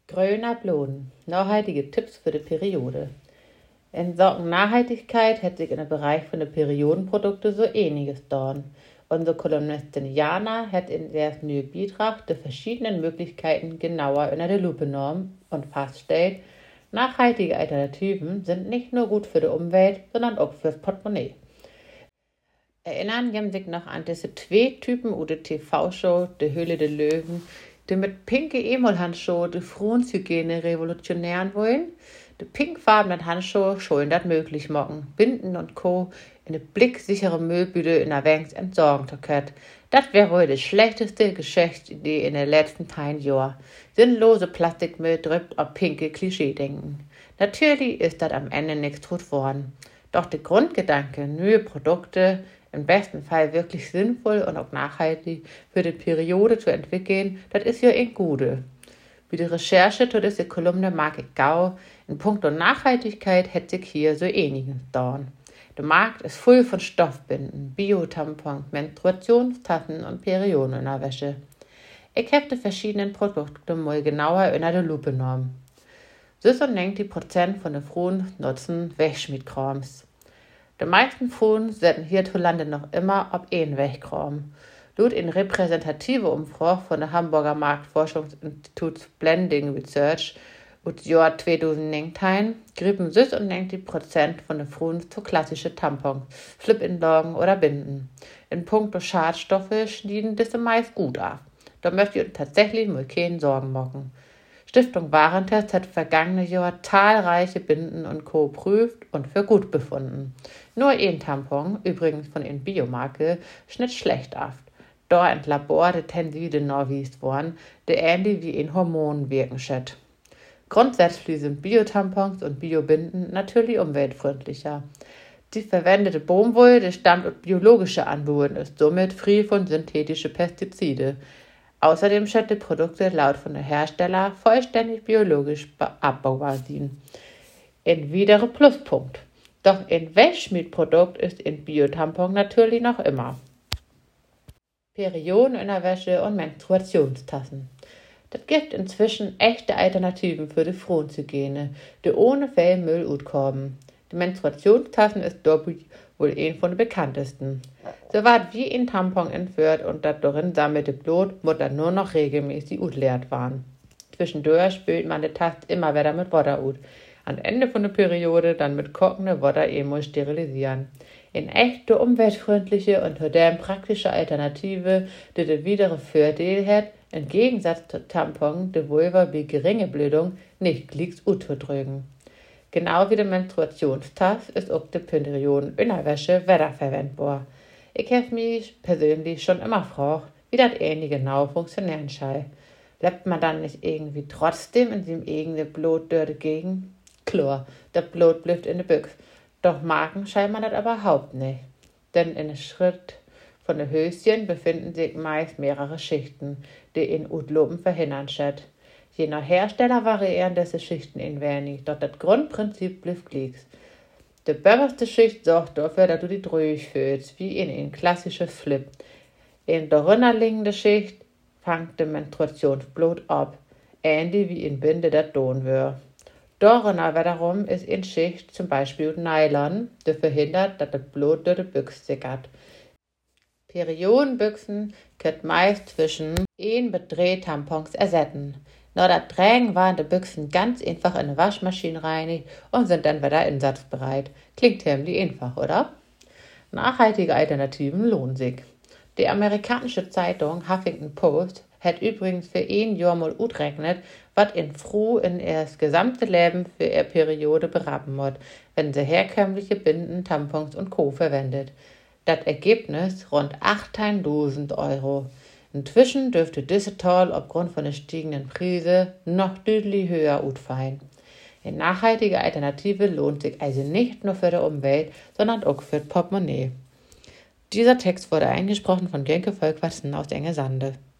Gröner Bloden. Nachhaltige Tipps für die Periode. In Sachen Nachhaltigkeit hat sich in dem Bereich von den Periodenprodukten so einiges getan. Unsere Kolumnistin Jana hat in der neuen Beitrag die verschiedenen Möglichkeiten genauer unter die Lupe genommen und feststellt, nachhaltige Alternativen sind nicht nur gut für die Umwelt, sondern auch fürs Portemonnaie. Erinnern Sie sich noch an diese zwei Typen oder TV-Show, die Höhle der Löwen, die mit pinke Emulhandschuhe die Frauenhygiene revolutionieren wollen? Die pinkfarbenen Handschuhe sollen das möglich machen, Binden und Co. in eine blicksichere Müllbüde in der Wengs entsorgen zu können. Das wäre wohl die schlechteste Geschäftsidee in den letzten 10 Jahren. Sinnlose Plastikmüll drückt auf pinke Klischee-Denken. Natürlich ist das am Ende nichts gut worden. Doch der Grundgedanke, neue Produkte im besten Fall wirklich sinnvoll und auch nachhaltig für die Periode zu entwickeln, das ist ja ein Gute. Wie die Recherche zu dieser Kolumne mag ich gau, in puncto Nachhaltigkeit hätte sich hier so einiges getan. Der Markt ist voll von Stoffbinden, Biotampons, Menstruationstassen und Periodenunterwäsche. Ich habe die verschiedenen Produkte mal genauer unter die Lupe genommen. 96% von den Frauen nutzen Wegschmiedkrams. Die meisten Frauen setzen hierzulande noch immer auf einen Wegkram. Laut in repräsentative Umfrage von der Hamburger Marktforschungsinstitut Blending Research aus Jahr 2019 griffen 96% von den Frauen zu klassischen Tampons, Slip-In-Lagen oder Binden. In puncto Schadstoffe schneiden diese meist gut ab. Da möchte ich tatsächlich mal keine Sorgen machen. Stiftung Warentest hat vergangene Jahr zahlreiche Binden und Co. prüft und für gut befunden. Nur ein Tampon, übrigens von einer Biomarke, schnitt schlecht ab. Da ein Labor de Tenside nachgewiesen worden, der ähnlich wie ein Hormon wirken schät. Grundsätzlich sind Biotampons und Biobinden natürlich umweltfreundlicher. Die verwendete Baumwolle, die stammt aus biologischer Anbau und ist somit frei von synthetischen Pestiziden. Außerdem schät die Produkte laut von der Hersteller vollständig biologisch abbaubar sind. Ein weiterer Pluspunkt. Doch ein Wegschmiedprodukt ist ein Biotampon natürlich noch immer. Periodenunterwäsche und Menstruationstassen. Das gibt inzwischen echte Alternativen für die Frauenhygiene, die ohne viel Müll utkommen. Die Menstruationstassen ist dabei wohl ein von den bekanntesten. So wird wie ein Tampon entführt und das darin sammelte Blut muss dann nur noch regelmäßig utleert werden. Zwischendurch spült man die Tasse immer wieder mit Wasser ut. Am Ende von der Periode dann mit kochende Wasser sterilisieren. Eine echte umweltfreundliche und modern praktische Alternative, die den widere Vorteil hat, im Gegensatz zu Tampon die Vulva bei geringer Blutung nicht glicks utdrücken. Genau wie die Menstruationstasse ist auch die Periodenunterwäsche wiederverwendbar. Ich habe mich persönlich schon immer gefragt, wie das genau funktionieren soll. Bleibt man dann nicht irgendwie trotzdem in seinem eigenen Blut durch die Gegend? Klar, das Blut bleibt in der Büchse. Doch Marken scheint man das aber überhaupt nicht. Denn in einem Schritt von den Höschen befinden sich meist mehrere Schichten, die in Utlopen verhindern schät. Je nach Hersteller variieren diese Schichten ein wenig, doch das Grundprinzip bleibt gleich. Die oberste Schicht sorgt dafür, dass du dich ruhig fühlst, wie in ein klassisches Flip. In der darunterliegenden Schicht fängt das Menstruationsblut ab, ähnlich wie in Binde das tun wird. Darunter wiederum ist eine Schicht, zum Beispiel Nylon, die verhindert, dass das Blut durch die Büchse sickert. Periodenbüchsen können meist zwischen 1 bis 3 Tampons ersetzen. Nach das Tragen waren die Büchsen ganz einfach in eine Waschmaschine reinigt und sind dann wieder einsatzbereit. Klingt ziemlich einfach, oder? Nachhaltige Alternativen lohnen sich. Die amerikanische Zeitung Huffington Post hat übrigens für 1 Jahr mal ausgerechnet, was in Frau in ihr gesamte Leben für ihre Periode berappen wird, wenn sie herkömmliche Binden, Tampons und Co. verwendet. Das Ergebnis rund 18.000 Euro. Inzwischen dürfte diese Zahl aufgrund von den steigenden Preisen noch deutlich höher ausfallen. Eine nachhaltige Alternative lohnt sich also nicht nur für die Umwelt, sondern auch für das Portemonnaie. Dieser Text wurde eingesprochen von Genke Volkwarzen aus Engesande.